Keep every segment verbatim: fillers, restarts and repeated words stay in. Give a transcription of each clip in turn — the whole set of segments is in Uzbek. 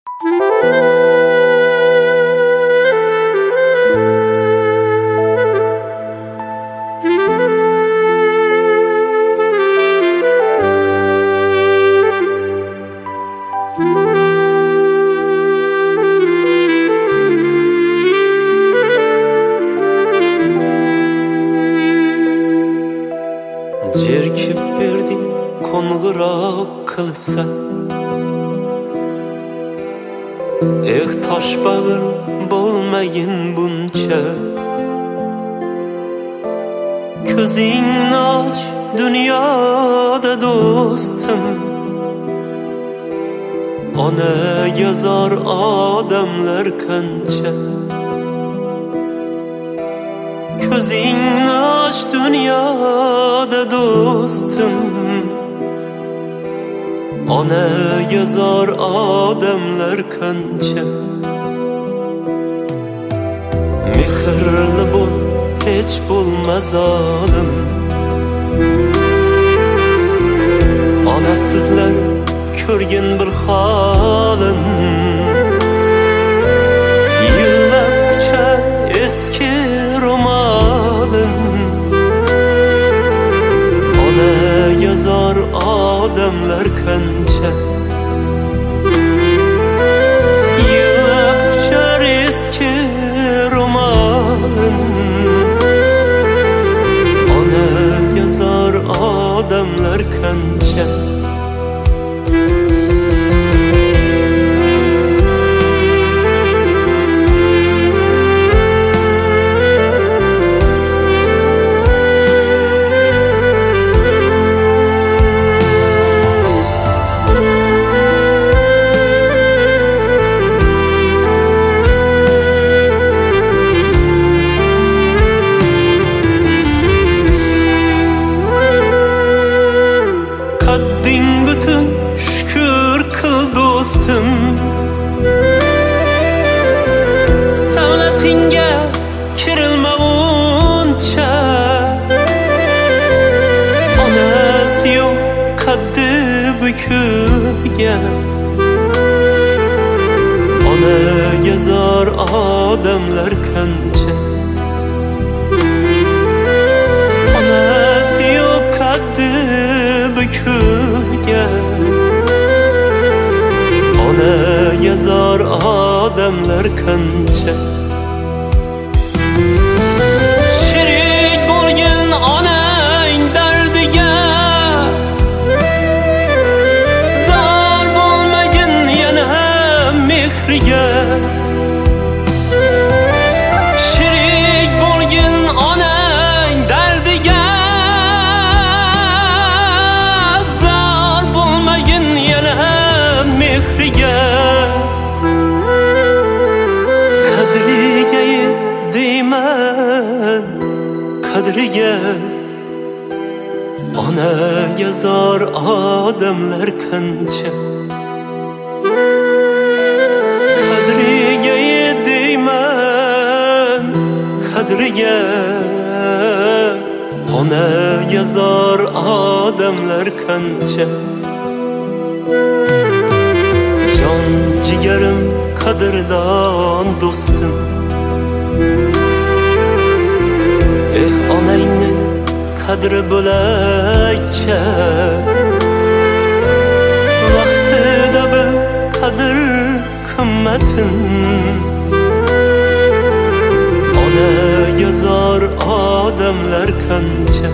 Jerkib berding qo'ng'iroq qilsa, eh tosh bag'ir bo'lmagin buncha. Ko'zingni och dunyoda do'stim, onaga zor odamlar qancha. Ko'zingni och dunyoda do'stim, onaga zor odamlar qancha. Mehrli bo'l, hech bo'lma zolim, onasizlar ko'rgin bir holin. Yillab quchar eski ro'molin, onaga zor odamlar qancha. Yillab quchar eski ro'molin, onaga zor odamlar qancha. Qadding butun shukr qil do'stim, savlatingga kirilma uncha. Onasi yo'q qaddi bukilgan, onaga zor odamlar qancha. Onasi yo'q qaddi bukilgan, onaga zor odamlar qancha. Sherik bo'lgin onang dardiga, zor bo'lmagin yana mehriga. Sherik bo'lgin onang dardiga, zor bo'lmagin yana mehriga. Qadriga deyman, qadriga, onaga zor odamlar qancha. Qadriga deyman, qadriga, onaga zor odamlar qancha. Jon jigarim, qadrdon do'stim, eh onangni qadri bo'lakcha. Vaqtida bil qadr qimmatin, onaga zor odamlar qancha.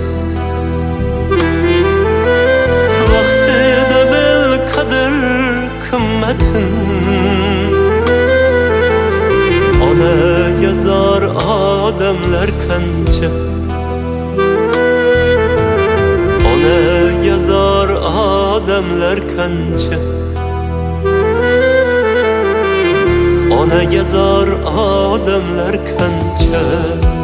Vaqtida bil qadr qimmatin, onaga zor odamlar qancha. Onaga zor odamlar qancha. Onaga zor odamlar qancha.